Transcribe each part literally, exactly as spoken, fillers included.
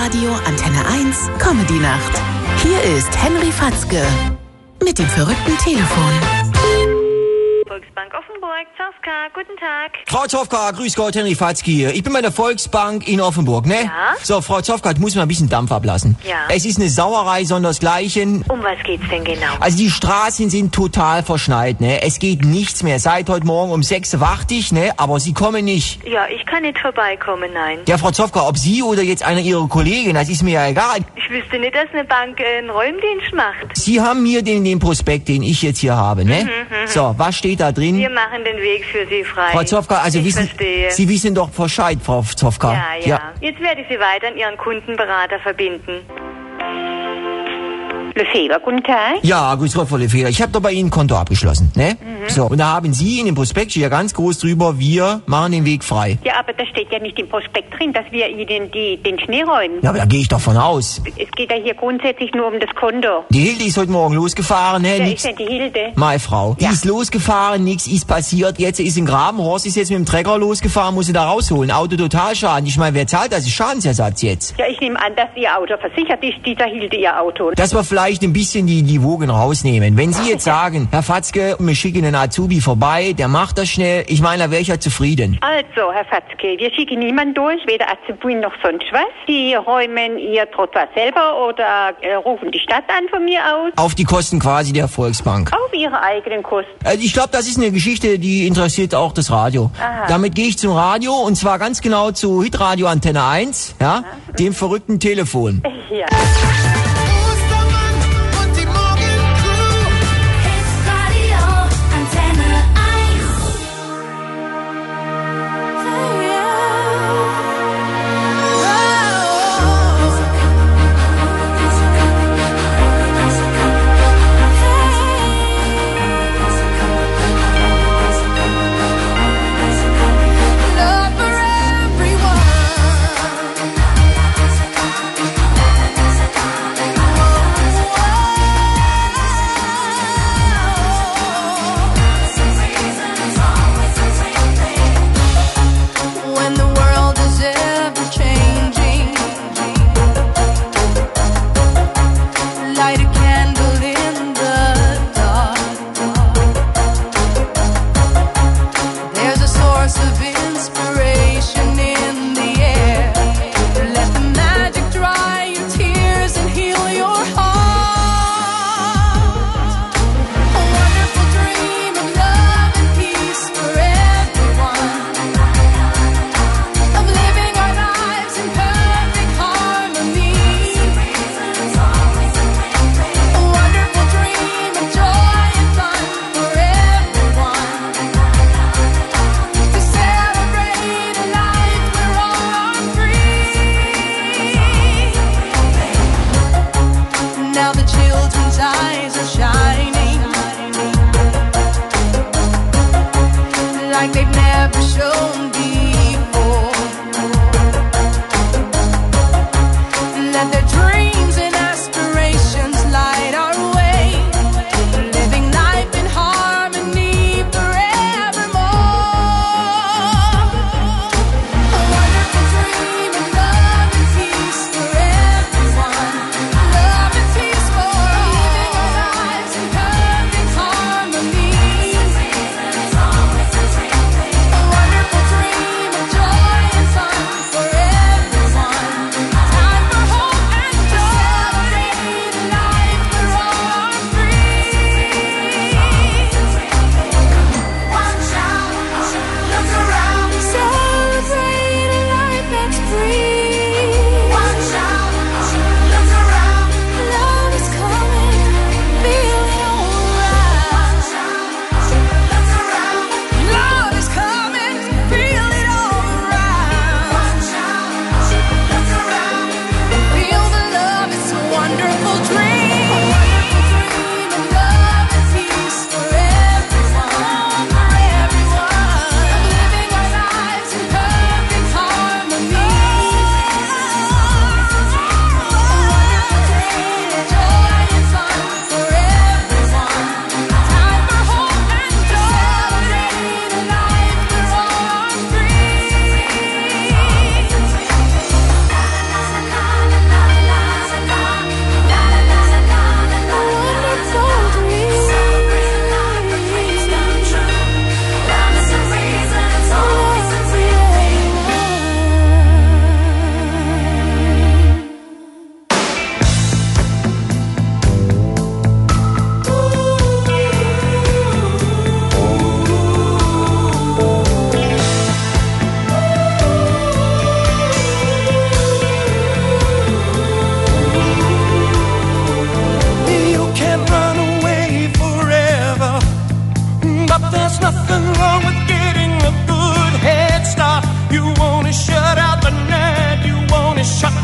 Radio Antenne eins Comedy Nacht. Hier ist Henry Fatzke mit dem verrückten Telefon. Volksbank Offenburg, Zofka, guten Tag. Frau Zofka, grüß Gott, Henry Fatzke hier. Ich bin bei der Volksbank in Offenburg, ne? Ja. So, Frau Zofka, ich muss mal ein bisschen Dampf ablassen. Ja. Es ist eine Sauerei sondersgleichen. Um was geht's denn genau? Also die Straßen sind total verschneit, ne? Es geht nichts mehr. Seit heute Morgen um sechs warte ich, ne? Aber Sie kommen nicht. Ja, ich kann nicht vorbeikommen, nein. Ja, Frau Zofka, ob Sie oder jetzt einer Ihrer Kollegen, das ist mir ja egal. Ich wüsste nicht, dass eine Bank äh, einen Räumdienst macht. Sie haben mir den, den Prospekt, den ich jetzt hier habe, ne? Mhm, so, was steht da drin? Wir machen den Weg für Sie frei. Frau Zofka, also ich wissen, verstehe. Sie wissen doch Bescheid, Frau Zofka. Ja, ja, ja. Jetzt werde ich Sie weiter an Ihren Kundenberater verbinden. Lefebvre, guten Tag. Ja, grüß Gott, Frau Lefebvre. Ich habe doch bei Ihnen ein Konto abgeschlossen, ne? Mhm. So, und da haben Sie in dem Prospekt steht ja ganz groß drüber, wir machen den Weg frei. Ja, aber da steht ja nicht im Prospekt drin, dass wir Ihnen die, den Schnee räumen. Ja, aber da gehe ich doch von aus. Es geht ja hier grundsätzlich nur um das Konto. Die Hilde ist heute Morgen losgefahren, ne? Wer Nix. ist denn die Hilde? Meine Frau. Ja. Die ist losgefahren, nichts ist passiert. Jetzt ist in Grabenhorst, ist jetzt mit dem Trecker losgefahren, muss sie da rausholen. Auto Totalschaden. Ich meine, wer zahlt das? Ist Schadensersatz jetzt. Ja, ich nehme an, dass Ihr Auto versichert ist, dieser Hilde Ihr Auto. Dass wir vielleicht ein bisschen die, die Wogen rausnehmen. Wenn Sie jetzt sagen, Herr Fatzke, wir schicken den Azubi vorbei, der macht das schnell, ich meine, da wäre ich ja zufrieden. Also, Herr Fatzke, wir schicken niemanden durch, weder Azubi noch sonst was. Sie räumen Ihr Trottoir selber oder äh, rufen die Stadt an von mir aus. Auf die Kosten quasi der Volksbank. Auf Ihre eigenen Kosten. Also ich glaube, das ist eine Geschichte, die interessiert auch das Radio. Aha. Damit gehe ich zum Radio und zwar ganz genau zu Hitradio Antenne eins, ja, dem verrückten Telefon. Ja.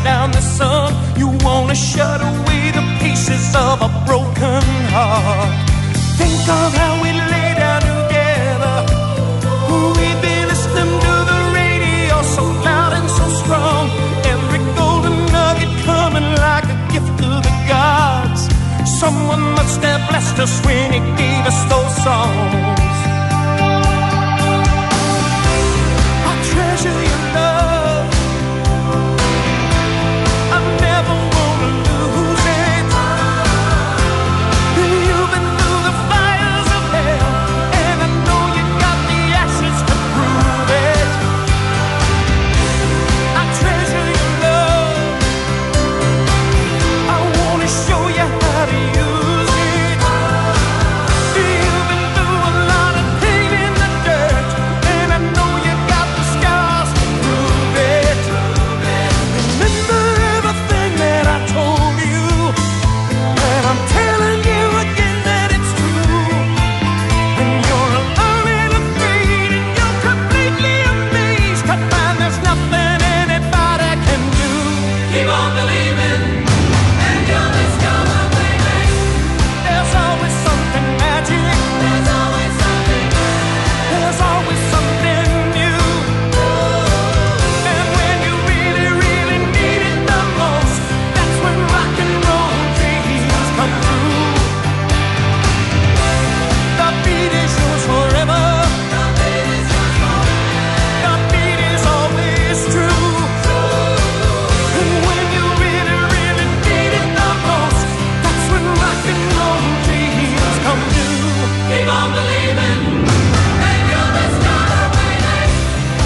down the sun. You wanna shut away the pieces of a broken heart. Think of how we lay down together. We've been listening to the radio so loud and so strong. Every golden nugget coming like a gift to the gods. Someone must have blessed us when he gave us those songs. I treasure your love. I never wanna lose it. You've been through the fires of hell, and I know you got the ashes to prove it. I treasure your love. I wanna show you how to use it. You've been through a lot of pain in the dirt, and I know you got the scars to prove it. Remember everything that I told you, and I'm telling you again that it's true. When you're alone and afraid, and you're completely amazed to find there's nothing anybody can do. Keep on believing, and you'll be strong.